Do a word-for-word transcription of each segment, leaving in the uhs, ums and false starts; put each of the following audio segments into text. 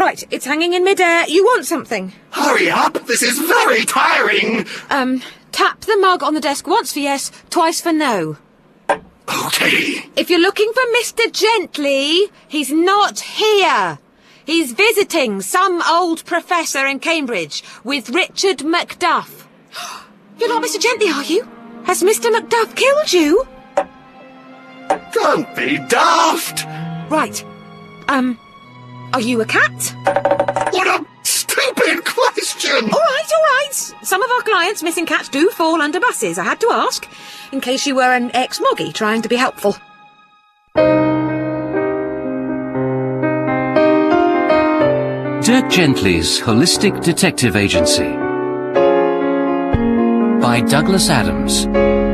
Right, it's hanging in midair. You want something? Hurry up! This is very tiring! Um, tap the mug on the desk once for yes, twice for no. Okay. If you're looking for Mister Gently, he's not here. He's visiting some old professor in Cambridge with Richard Macduff. You're not Mister Gently, are you? Has Mister Macduff killed you? Don't be daft! Right. Um, are you a cat? What a stupid question! All right, all right. Some of our clients missing cats do fall under buses. I had to ask, in case you were an ex-moggy trying to be helpful. Dirk Gently's Holistic Detective Agency by Douglas Adams.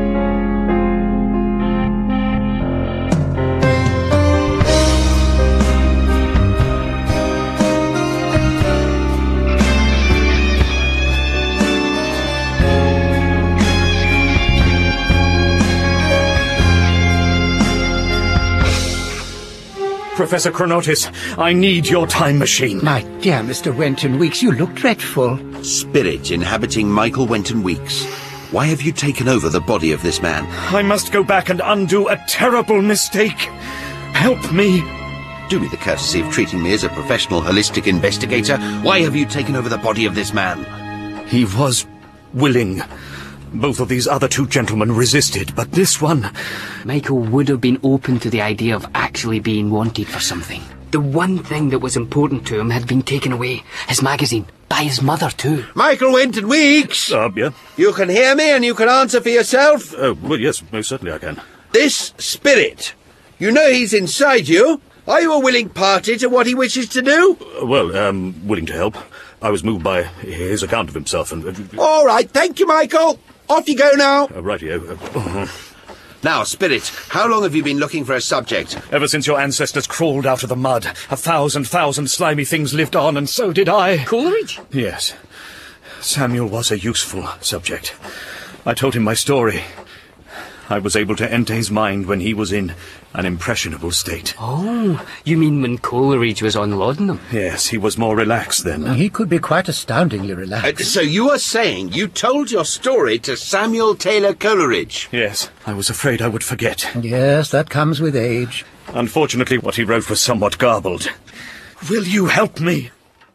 Professor Chronotis, I need your time machine. My dear Mister Wenton Weeks, you look dreadful. Spirit inhabiting Michael Wenton Weeks. Why have you taken over the body of this man? I must go back and undo a terrible mistake. Help me. Do me the courtesy of treating me as a professional holistic investigator. Why have you taken over the body of this man? He was willing. Both of these other two gentlemen resisted, but this one... Michael would have been open to the idea of actually being wanted for something. The one thing that was important to him had been taken away. His magazine. By his mother, too. Michael Wenton Weeks! Uh, yeah? You can hear me and you can answer for yourself? Oh, well, yes, most certainly I can. This Spirit. You know he's inside you. Are you a willing party to what he wishes to do? Uh, well, um, willing to help. I was moved by his account of himself and... Uh, All right, thank you, Michael. Off you go now. Uh, rightio. Uh, now, Spirit, how long have you been looking for a subject? Ever since your ancestors crawled out of the mud. A thousand, thousand slimy things lived on, and so did I. Coleridge? Yes. Samuel was a useful subject. I told him my story. I was able to enter his mind when he was in an impressionable state. Oh, you mean when Coleridge was on laudanum? Yes, he was more relaxed then. He could be quite astoundingly relaxed. Uh, so you are saying you told your story to Samuel Taylor Coleridge? Yes, I was afraid I would forget. Yes, that comes with age. Unfortunately, what he wrote was somewhat garbled. Will you help me?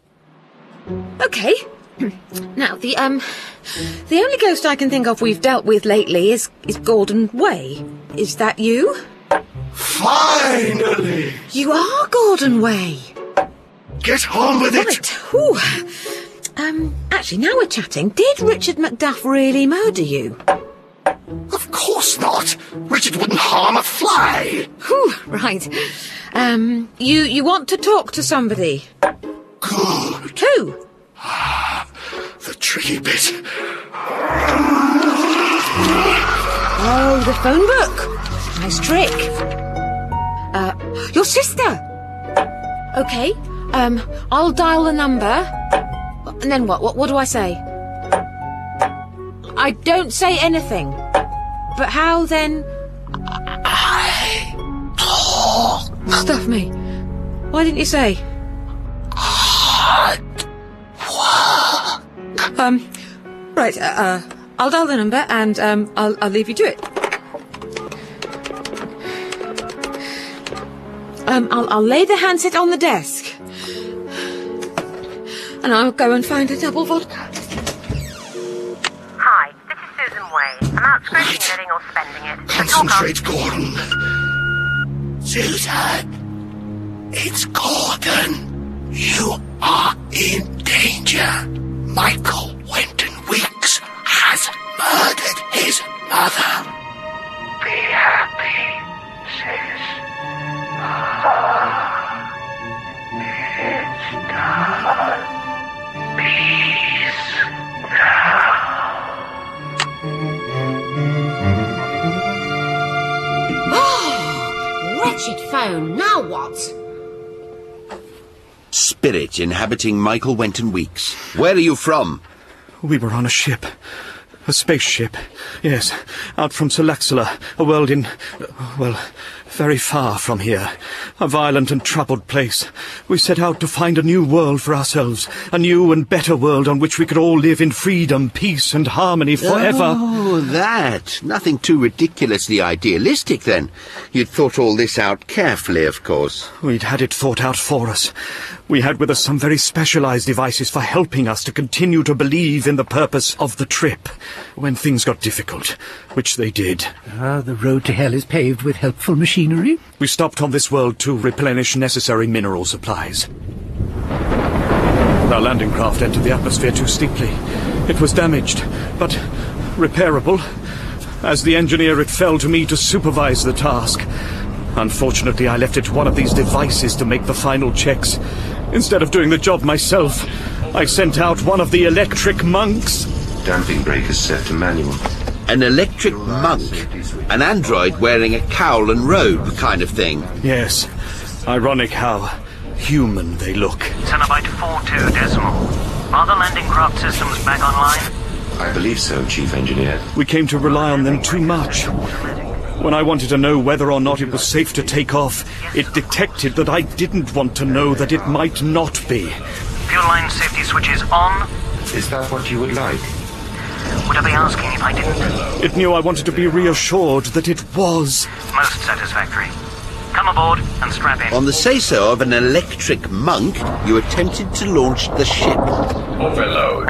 Okay. Now, the, um... the only ghost I can think of we've dealt with lately is, is Gordon Way. Is that you? Finally! You are Gordon Way. Get on with it! Right. Ooh. Um, actually, now we're chatting, did Richard Macduff really murder you? Of course not! Richard wouldn't harm a fly! Whew, right. Um, you, you want to talk to somebody? Good. Who? The tricky bit. Oh, the phone book. Nice trick. Uh, your sister. Okay. Um, I'll dial the number. And then what? What, what do I say? I don't say anything. But how then? I talk. Stuff me. Why didn't you say? Hard work. Um, right, uh, uh, I'll dial the number and, um, I'll, I'll leave you to it. Um, I'll, I'll lay the handset on the desk. And I'll go and find a double vodka. Hi, this is Susan Way. I'm out scraping living or spending it. Concentrate, Gordon. Susan, it's Gordon. You are in danger. Michael Wenton Weeks has murdered his mother. Be happy, sis. Ah, it's done. Peace now. Oh, wretched phone. Now what? Spirit inhabiting Michael Wenton Weeks. Where are you from? We were on a ship. A spaceship. Yes, out from Selaxala, a world in, uh, well, Very far from here, a violent and troubled place. We set out to find a new world for ourselves, a new and better world on which we could all live in freedom, peace and harmony forever. Oh, that. Nothing too ridiculously idealistic, then. You'd thought all this out carefully, of course. We'd had it thought out for us. We had with us some very specialized devices for helping us to continue to believe in the purpose of the trip when things got difficult, which they did. Ah, the road to hell is paved with helpful machinery. We stopped on this world to replenish necessary mineral supplies. Our landing craft entered the atmosphere too steeply. It was damaged, but repairable. As the engineer, it fell to me to supervise the task. Unfortunately, I left it to one of these devices to make the final checks. Instead of doing the job myself, I sent out one of the electric monks. Damping brake is set to manual. An electric monk? An android wearing a cowl and robe kind of thing? Yes. Ironic how human they look. Cenobyte four two decimal. Are the landing craft systems back online? I believe so, Chief Engineer. We came to rely on them too much. When I wanted to know whether or not it was safe to take off, it detected that I didn't want to know that it might not be. Fuel line safety switches on. Is that what you would like? Would I be asking if I didn't? It knew I wanted to be reassured that it was. Most satisfactory. Come aboard and strap in. On the say-so of an electric monk, you attempted to launch the ship. Overload.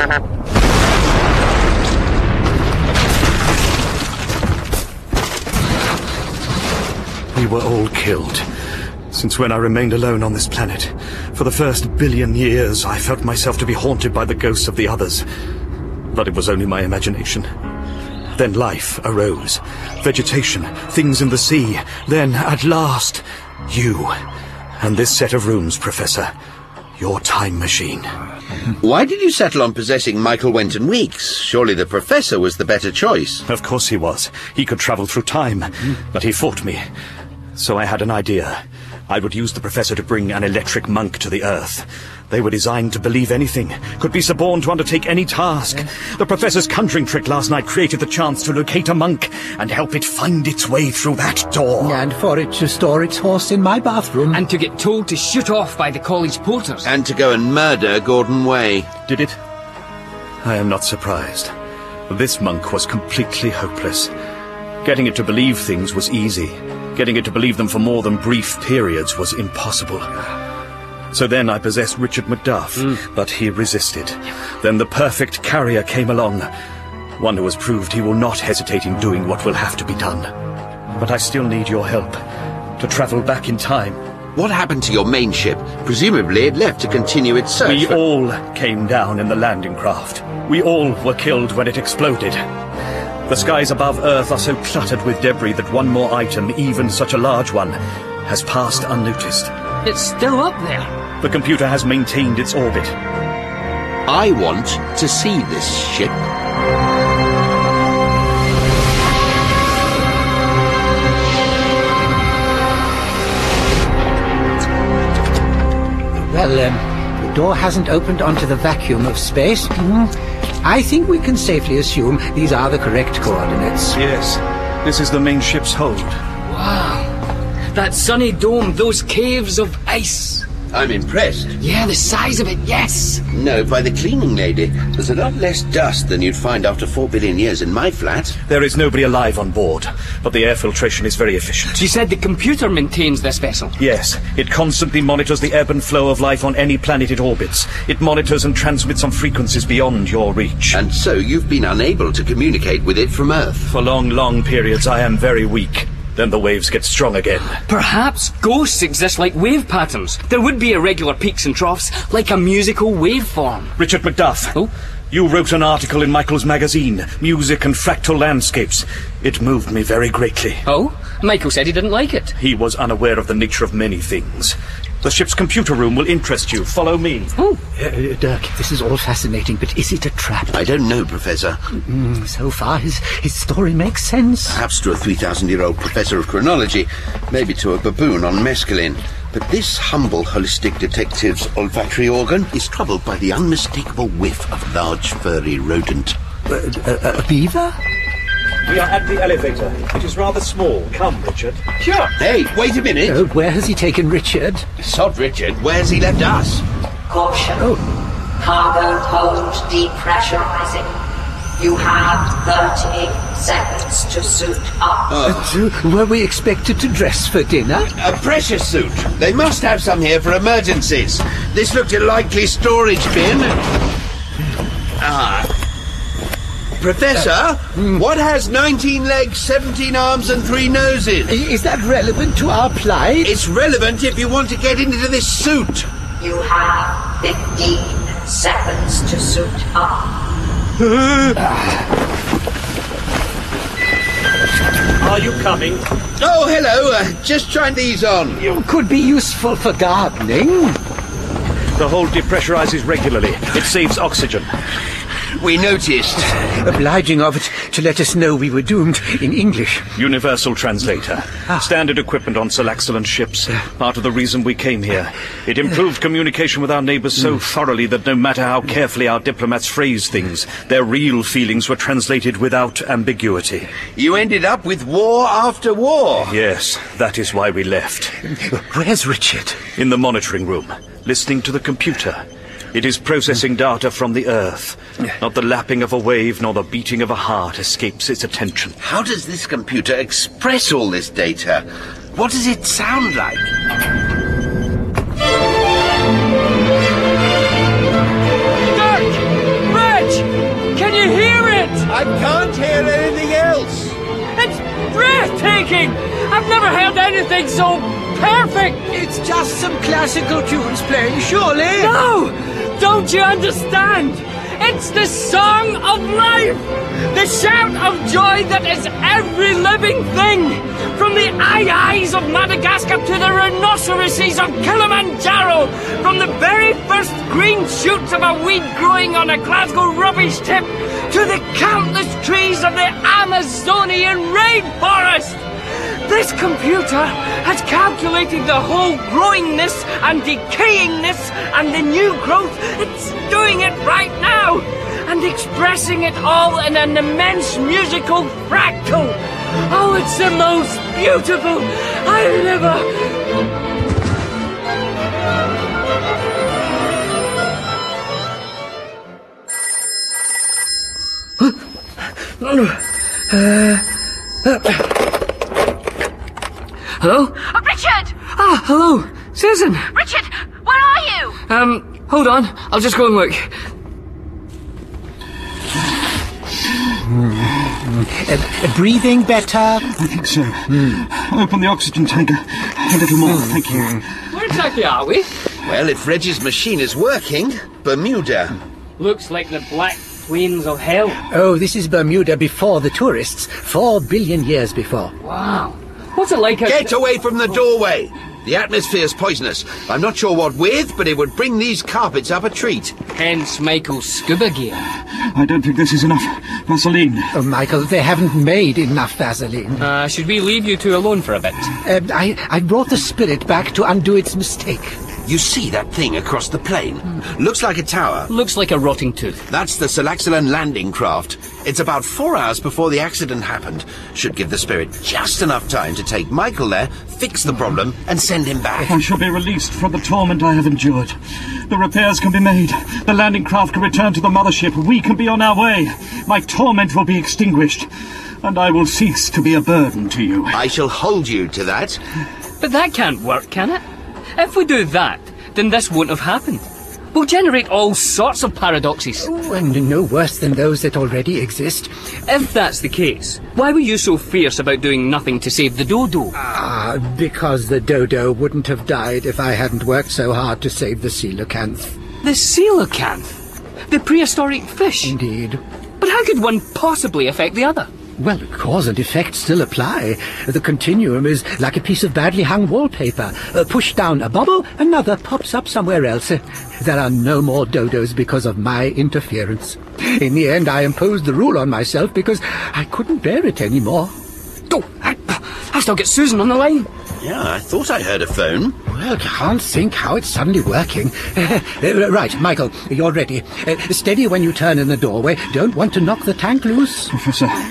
We were all killed. Since when I remained alone on this planet, for the first billion years, I felt myself to be haunted by the ghosts of the others. But it was only my imagination. Then life arose. Vegetation, things in the sea. Then, at last, you. And this set of rooms, Professor. Your time machine. Why did you settle on possessing Michael Wenton Weeks? Surely the Professor was the better choice. Of course he was. He could travel through time. But he fought me. So I had an idea. I would use the Professor to bring an electric monk to the Earth. They were designed to believe anything, could be suborned to undertake any task. The Professor's conjuring trick last night created the chance to locate a monk and help it find its way through that door. And for it to store its horse in my bathroom. And to get told to shoot off by the college porters. And to go and murder Gordon Way. Did it? I am not surprised. This monk was completely hopeless. Getting it to believe things was easy. Getting it to believe them for more than brief periods was impossible. So then I possessed Richard Macduff, mm. but he resisted. Then the perfect carrier came along. One who has proved he will not hesitate in doing what will have to be done. But I still need your help to travel back in time. What happened to your main ship? Presumably it left to continue its search. We for... all came down in the landing craft. We all were killed when it exploded. The skies above Earth are so cluttered with debris that one more item, even such a large one, has passed unnoticed. It's still up there. The computer has maintained its orbit. I want to see this ship. Well, um, the door hasn't opened onto the vacuum of space. Mm-hmm. I think we can safely assume these are the correct coordinates. Yes, this is the main ship's hold. Wow. That sunny dome, those caves of ice. I'm impressed. Yeah, the size of it, yes. No, by the cleaning lady. There's a lot less dust than you'd find after four billion years in my flat. There is nobody alive on board, but the air filtration is very efficient. She said the computer maintains this vessel. Yes, it constantly monitors the ebb and flow of life on any planet it orbits. It monitors and transmits on frequencies beyond your reach. And so you've been unable to communicate with it from Earth? For long, long periods I am very weak. Then the waves get strong again. Perhaps ghosts exist like wave patterns. There would be irregular peaks and troughs, like a musical waveform. Richard Macduff. Oh? You wrote an article in Michael's magazine, Music and Fractal Landscapes. It moved me very greatly. Oh? Michael said he didn't like it. He was unaware of the nature of many things. The ship's computer room will interest you. Follow me. Oh, uh, Dirk, this is all fascinating, but is it a trap? I don't know, Professor. Mm, so far, his, his story makes sense. Perhaps to a three thousand year old professor of chronology, maybe to a baboon on mescaline. But this humble holistic detective's olfactory organ is troubled by the unmistakable whiff of large furry rodent. Uh, a, a beaver? We are at the elevator. It is rather small. Come, Richard. Sure. Hey, wait a minute. Oh, where has he taken Richard? Sod Richard, where's he left us? Caution. Oh. Cargo hold depressurizing. You have thirty seconds to suit up. Uh, were we expected to dress for dinner? A pressure suit. They must have some here for emergencies. This looked a likely storage bin. Ah. Professor, uh, mm. what has nineteen legs, seventeen arms and three noses? Is that relevant to our plight? It's relevant if you want to get into this suit. You have fifteen seconds to suit up. Are you coming? Oh, hello. Uh, just trying these on. You could be useful for gardening. The hold depressurizes regularly. It saves oxygen. We noticed. Obliging of it to let us know we were doomed in English. Universal translator. Ah. Standard equipment on Salaxalan ships. Part of the reason we came here. It improved communication with our neighbours so thoroughly that no matter how carefully our diplomats phrased things, their real feelings were translated without ambiguity. You ended up with war after war. Yes, that is why we left. Where's Richard? In the monitoring room, listening to the computer. It is processing data from the Earth. Not the lapping of a wave nor the beating of a heart escapes its attention. How does this computer express all this data? What does it sound like? Dirk! Reg! Can you hear it? I can't hear anything else. It's breathtaking! I've never heard anything so perfect! It's just some classical tunes playing, surely? No! Don't you understand? It's the song of life! The shout of joy that is every living thing! From the aye-ayes of Madagascar to the rhinoceroses of Kilimanjaro! From the very first green shoots of a weed growing on a Glasgow rubbish tip to the countless trees of the Amazonian rainforest! This computer has calculated the whole growingness and decayingness and the new growth. It's doing it right now and expressing it all in an immense musical fractal. Oh, it's the most beautiful I've ever... uh, uh, Hello? Oh, Richard! Ah, hello. Susan! Richard, where are you? Um, hold on. I'll just go and look. Uh, breathing better? I think so. Mm. Open the oxygen tanker a little more, thank you. Where exactly are we? Well, if Reggie's machine is working, Bermuda. Looks like the Black Plains of Hell. Oh, this is Bermuda before the tourists. Four billion years before. Wow. What's it like? Get away from the doorway! The atmosphere's poisonous. I'm not sure what with, but it would bring these carpets up a treat. Hence Michael's scuba gear. I don't think this is enough Vaseline. Oh, Michael, they haven't made enough Vaseline. Uh, should we leave you two alone for a bit? Uh, I, I brought the spirit back to undo its mistake. You see that thing across the plain? Looks like a tower. Looks like a rotting tooth. That's the Salaxalan landing craft. It's about four hours before the accident happened. Should give the spirit just enough time to take Michael there, fix the problem, and send him back. I shall be released from the torment I have endured. The repairs can be made. The landing craft can return to the mothership. We can be on our way. My torment will be extinguished, and I will cease to be a burden to you. I shall hold you to that. But that can't work, can it? If we do that, then this won't have happened. We'll generate all sorts of paradoxes. Oh, and no worse than those that already exist. If that's the case, why were you so fierce about doing nothing to save the dodo? Ah, because the dodo wouldn't have died if I hadn't worked so hard to save the coelacanth. The coelacanth? The prehistoric fish? Indeed. But how could one possibly affect the other? Well, cause and effect still apply. The continuum is like a piece of badly hung wallpaper. Uh, push down a bubble, another pops up somewhere else. Uh, there are no more dodos because of my interference. In the end, I imposed the rule on myself because I couldn't bear it anymore. Oh, I, I still get Susan on the line. Yeah, I thought I heard a phone. Well, can't think how it's suddenly working. Uh, uh, right, Michael, you're ready. Uh, steady when you turn in the doorway. Don't want to knock the tank loose. Professor,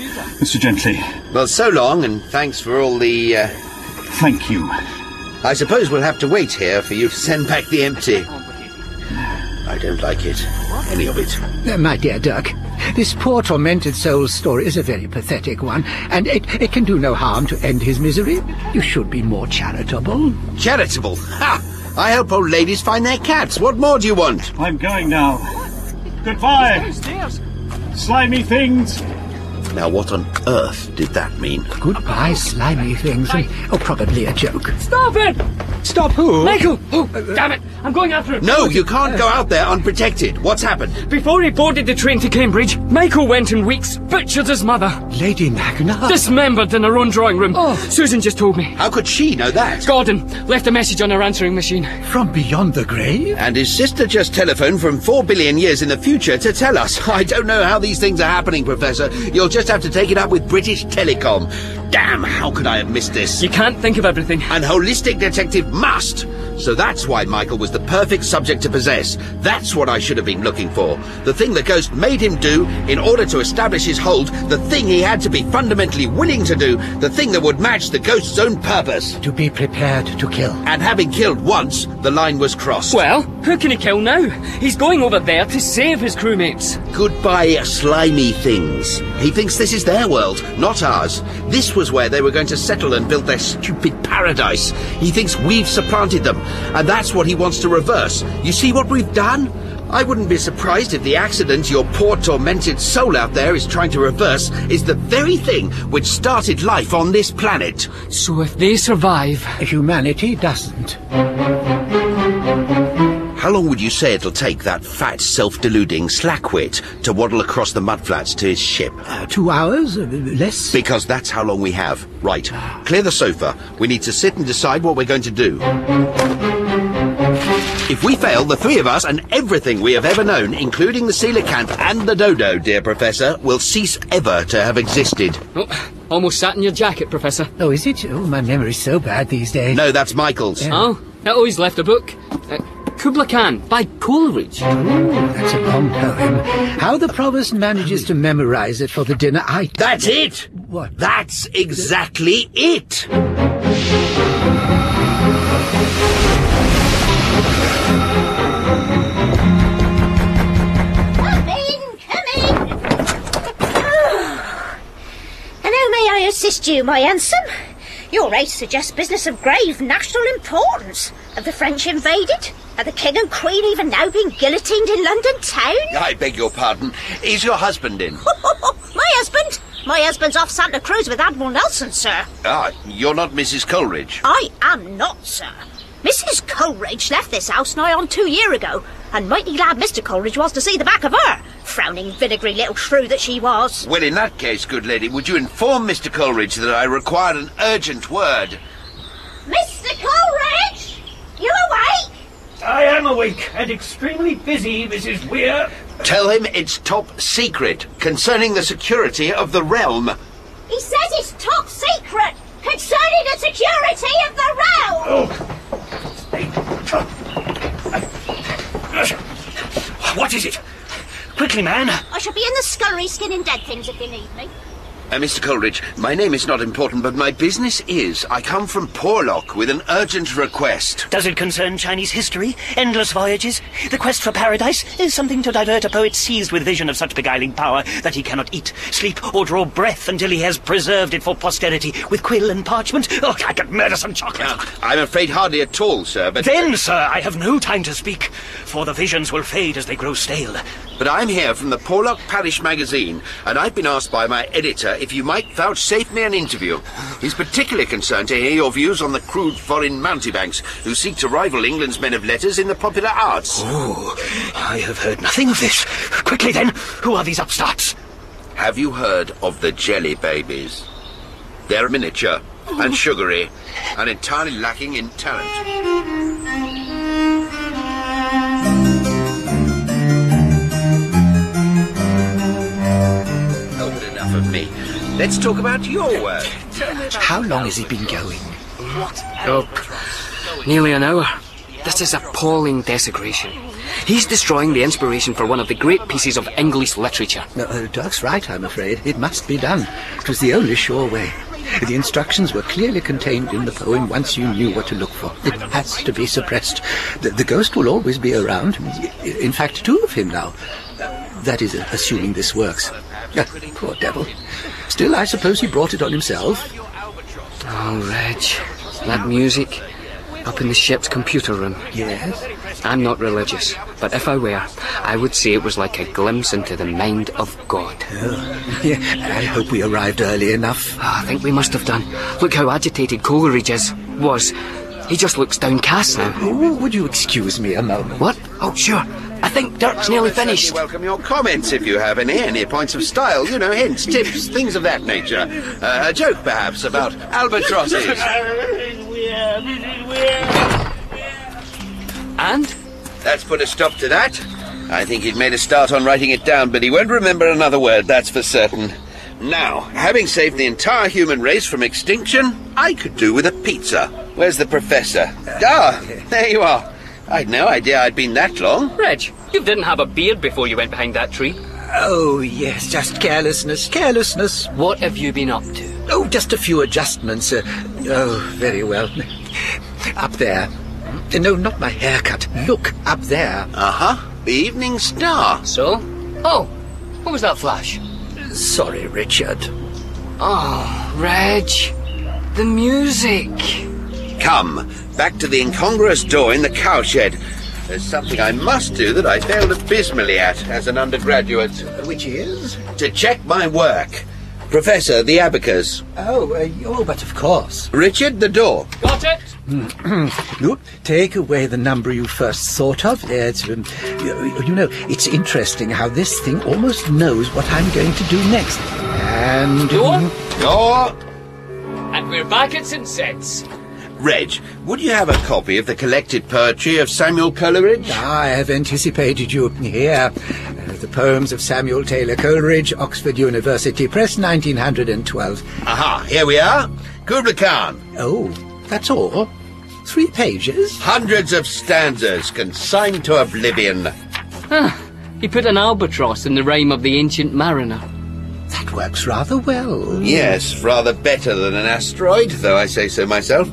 Mister Gently. Well, so long, and thanks for all the, uh... Thank you. I suppose we'll have to wait here for you to send back the empty. I don't like it. Any of it. Uh, my dear Dirk, this poor tormented soul's story is a very pathetic one, and it, it can do no harm to end his misery. You should be more charitable. Charitable? Ha! I hope old ladies find their cats. What more do you want? I'm going now. Goodbye. Slimy things. Now, what on earth did that mean? Goodbye, slimy things. And, oh, probably a joke. Stop it! Stop who? Michael! Oh, damn it! I'm going after him. No, you can't go out there unprotected. What's happened? Before he boarded the train to Cambridge, Michael went in weeks, butchered his mother. Lady Magna? Dismembered in her own drawing room. Oh. Susan just told me. How could she know that? Gordon left a message on her answering machine. From beyond the grave? And his sister just telephoned from four billion years in the future to tell us. I don't know how these things are happening, Professor. You'll just have to take it up with British Telecom. Damn, how could I have missed this? You can't think of everything. An holistic detective must. So that's why Michael was the perfect subject to possess. That's what I should have been looking for. The thing the ghost made him do in order to establish his hold, the thing he had to be fundamentally willing to do, the thing that would match the ghost's own purpose. To be prepared to kill. And having killed once, the line was crossed. Well, who can he kill now? He's going over there to save his crewmates. Goodbye, slimy things. He thinks this is their world, not ours. This was where they were going to settle and build their stupid paradise. He thinks we've supplanted them, and that's what he wants to reverse. You see what we've done? I wouldn't be surprised if the accident your poor tormented soul out there is trying to reverse is the very thing which started life on this planet. So if they survive... Humanity doesn't. How long would you say it'll take that fat, self-deluding slackwit to waddle across the mudflats to his ship? Uh, two hours? Uh, less? Because that's how long we have. Right. Clear the sofa. We need to sit and decide what we're going to do. If we fail, the three of us and everything we have ever known, including the coelacanth and the dodo, dear Professor, will cease ever to have existed. Oh, almost sat in your jacket, Professor. Oh, is it? Oh, my memory's so bad these days. No, that's Michael's. Yeah. Oh, I always left a book. Uh, Kubla Khan by Coleridge. Oh, that's a long poem. How the provost manages to memorize it for the dinner, I... That's it! What? That's exactly it! I assist you, my handsome? Your race suggests business of grave national importance. Have the French invaded? Are the King and Queen even now being guillotined in London town? I beg your pardon. Is your husband in? My husband? My husband's off Santa Cruz with Admiral Nelson, sir. Ah, you're not Missus Coleridge. I am not, sir. Missus Coleridge left this house nigh on two year ago, and mighty glad Mister Coleridge was to see the back of her, frowning vinegary little shrew that she was. Well, in that case, good lady, would you inform Mister Coleridge that I require an urgent word? Mister Coleridge! You awake? I am awake and extremely busy, Missus Weir. Tell him it's top secret, concerning the security of the realm. He says it's top secret, concerning the security of the realm! Oh. What is it? Quickly, man. I shall be in the scullery skinning dead things if you need me. Uh, Mister Coleridge, my name is not important, but my business is. I come from Porlock with an urgent request. Does it concern Chinese history? Endless voyages? The quest for paradise? Is something to divert a poet seized with vision of such beguiling power that he cannot eat, sleep, or draw breath until he has preserved it for posterity with quill and parchment? Oh, I could murder some chocolate. Uh, I'm afraid hardly at all, sir, but... Then, sir, I have no time to speak, for the visions will fade as they grow stale. But I'm here from the Porlock Parish magazine, and I've been asked by my editor if you might vouchsafe me an interview. He's particularly concerned to hear your views on the crude foreign mountebanks who seek to rival England's men of letters in the popular arts. Oh, I have heard nothing of this. Quickly then, who are these upstarts? Have you heard of the Jelly Babies? They're miniature and sugary and entirely lacking in talent. Of me. Let's talk about your work. How long has he been going? What? Oh, nearly an hour. This is appalling desecration. He's destroying the inspiration for one of the great pieces of English literature. No, uh, Dirk's right, I'm afraid. It must be done. It was the only sure way. The instructions were clearly contained in the poem once you knew what to look for. It has to be suppressed. The, the ghost will always be around. In fact, two of him now. Uh, that is, uh, assuming this works. Uh, poor devil. Still, I suppose he brought it on himself. Oh, Reg. That music up in the ship's computer room. Yes? I'm not religious, but if I were, I would say it was like a glimpse into the mind of God. Oh, yeah, I hope we arrived early enough. Oh, I think we must have done. Look how agitated Coleridge is, was. He just looks downcast now. Oh, would you excuse me a moment? What? Oh, sure. I think Dirk's nearly finished. Welcome your comments if you have any, any points of style, you know, hints, tips, things of that nature. Uh, a joke, perhaps, about albatrosses. And? That's put a stop to that. I think he'd made a start on writing it down, but he won't remember another word, that's for certain. Now, having saved the entire human race from extinction, I could do with a pizza. Where's the professor? Ah, there you are. I'd no idea I'd been that long. Reg, you didn't have a beard before you went behind that tree. Oh, yes, just carelessness, carelessness. What have you been up to? Oh, just a few adjustments. Uh, oh, very well. Up there. Uh, no, not my haircut. Look, up there. Uh-huh. The evening star. So? Oh, what was that flash? Sorry, Richard. Oh, Reg. The music. Come, back to the incongruous door in the cowshed. There's something I must do that I failed abysmally at as an undergraduate. Which is? To check my work. Professor, the abacus. Oh, uh, oh, but of course. Richard, the door. Got it? Look, take away the number you first thought of. It's, um, you, you know, it's interesting how this thing almost knows what I'm going to do next. And... Door? Door. And we're back at Saint Set's. Reg, would you have a copy of the collected poetry of Samuel Coleridge? I have anticipated you. Here, uh, the poems of Samuel Taylor Coleridge, Oxford University Press, nineteen twelve. Aha, here we are. Kubla Khan. Oh, that's all? Three pages? Hundreds of stanzas consigned to oblivion. Huh. He put an albatross in the rhyme of the Ancient Mariner. That works rather well. Yes, rather better than an asteroid, though I say so myself.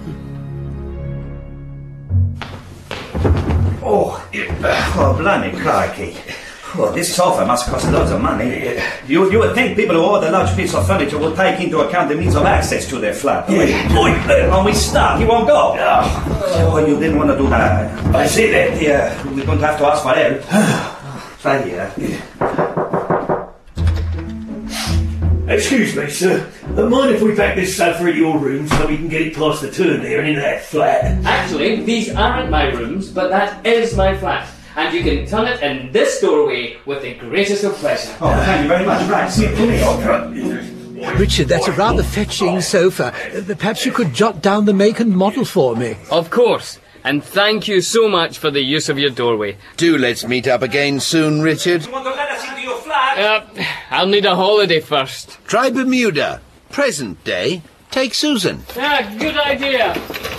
Oh, oh, blimey, crikey. Oh, this sofa must cost loads of money. You, you would think people who order large pieces of furniture would take into account the means of access to their flat. Yeah. Boy, are we stuck? He won't go. Oh, oh, you didn't want to do that. I see that. Yeah, we're going to have to ask for help. Right here. Excuse me, sir. Don't mind if we pack this sofa in your room so we can get it past the turn there and into that flat? Actually, these aren't my rooms, but that is my flat. And you can turn it in this doorway with the greatest of pleasure. Oh, thank you very much. Right, see it to me. Richard, that's a rather fetching sofa. Uh, perhaps you could jot down the make and model for me. Of course. And thank you so much for the use of your doorway. Do let's meet up again soon, Richard. You want to let us into your flat? Uh, I'll need a holiday first. Try Bermuda. Present day. Take Susan. Yeah, good idea.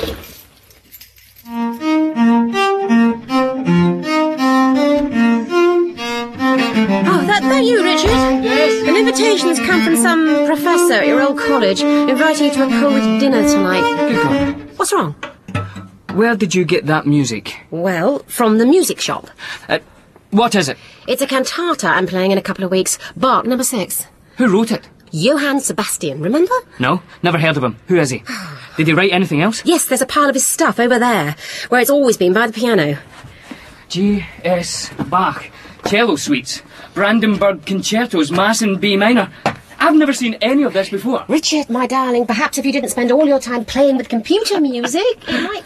Oh, that, that you, Richard? Yes? An invitation's come from some professor at your old college, inviting you to a Coleridge dinner tonight. Good God. What's wrong? Where did you get that music? Well, from the music shop. Uh, what is it? It's a cantata I'm playing in a couple of weeks. Bach, number six. Who wrote it? Johann Sebastian, remember? No, never heard of him. Who is he? Did he write anything else? Yes, there's a pile of his stuff over there, where it's always been, by the piano. G S Bach. Cello suites. Brandenburg concertos, Mass in B minor. I've never seen any of this before. Richard, my darling, perhaps if you didn't spend all your time playing with computer music, you might...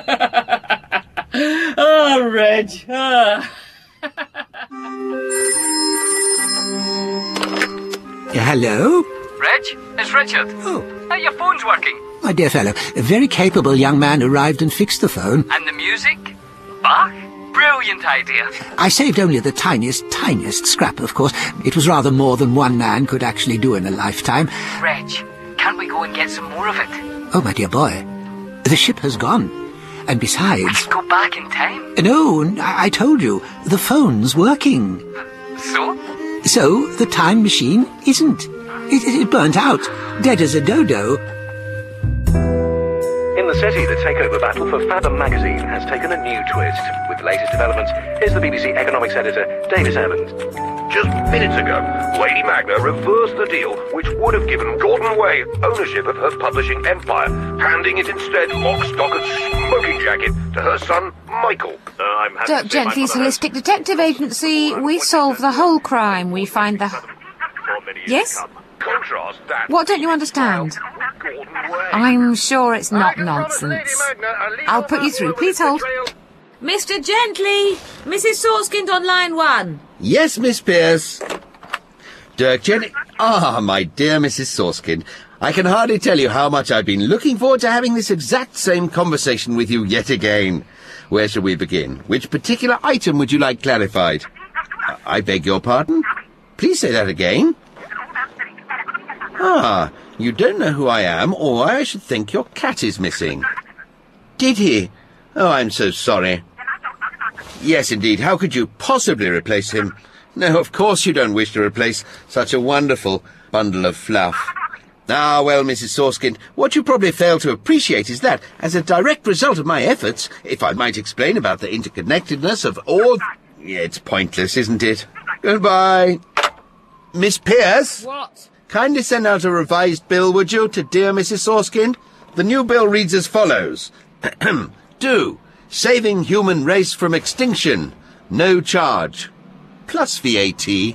Oh, Reg. Ah. Hello? Reg, it's Richard. Oh. Uh, your phone's working. My dear fellow, a very capable young man arrived and fixed the phone. And the music? Bach? Brilliant idea. I saved only the tiniest, tiniest scrap, of course. It was rather more than one man could actually do in a lifetime. Reg, can't we go and get some more of it? Oh, my dear boy, the ship has gone. And besides... Go back in time? No, I, I told you, the phone's working. So? So, the time machine isn't. It, it, it burnt out, dead as a dodo. In the city, the takeover battle for Fathom magazine has taken a new twist. With the latest developments, here's the B B C economics editor, David Evans. Just minutes ago, Lady Magna reversed the deal which would have given Gordon Way ownership of her publishing empire, handing it instead lock, stock and smoking jacket to her son, Michael. Uh, I'm happy Dirk to say my Gently's mother has- Holistic Detective Agency, we solve the whole crime. We find the... Yes? Contrast that. What don't you understand? I'm sure it's not nonsense. I'll put you through. Please hold. Mister Gently! Missus Sorskind on line one. Yes, Miss Pierce. Dirk Gently... Ah, my dear Missus Sorskind, I can hardly tell you how much I've been looking forward to having this exact same conversation with you yet again. Where shall we begin? Which particular item would you like clarified? I beg your pardon? Please say that again. Ah, you don't know who I am, or why I should think your cat is missing. Did he? Oh, I'm so sorry. Yes, indeed. How could you possibly replace him? No, of course you don't wish to replace such a wonderful bundle of fluff. Ah, well, Missus Sorskind, what you probably fail to appreciate is that, as a direct result of my efforts, if I might explain about the interconnectedness of all... Yeah, it's pointless, isn't it? Goodbye. Miss Pierce? What? Kindly send out a revised bill, would you, to dear Missus Sorskind? The new bill reads as follows. Do. Saving human race from extinction. No charge. Plus V A T.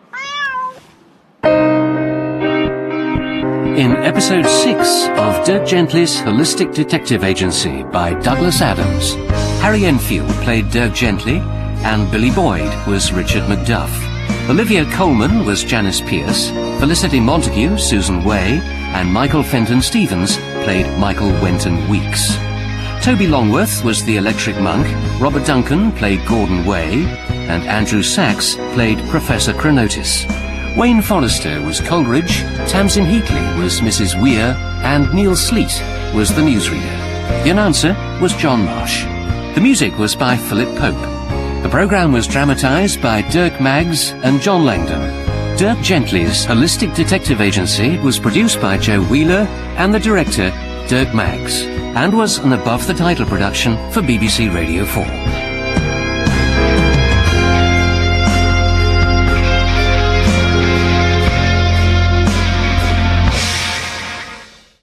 In episode six of Dirk Gently's Holistic Detective Agency by Douglas Adams, Harry Enfield played Dirk Gently and Billy Boyd was Richard Macduff. Olivia Colman was Janice Pierce, Felicity Montague, Susan Way, and Michael Fenton Stevens played Michael Wenton Weeks. Toby Longworth was the Electric Monk, Robert Duncan played Gordon Way, and Andrew Sachs played Professor Chronotis. Wayne Forrester was Coleridge, Tamsin Heatley was Missus Weir, and Neil Sleet was the newsreader. The announcer was John Marsh. The music was by Philip Pope. The programme was dramatised by Dirk Maggs and John Langdon. Dirk Gently's Holistic Detective Agency was produced by Joe Wheeler and the director, Dirk Maggs, and was an above-the-title production for B B C Radio four.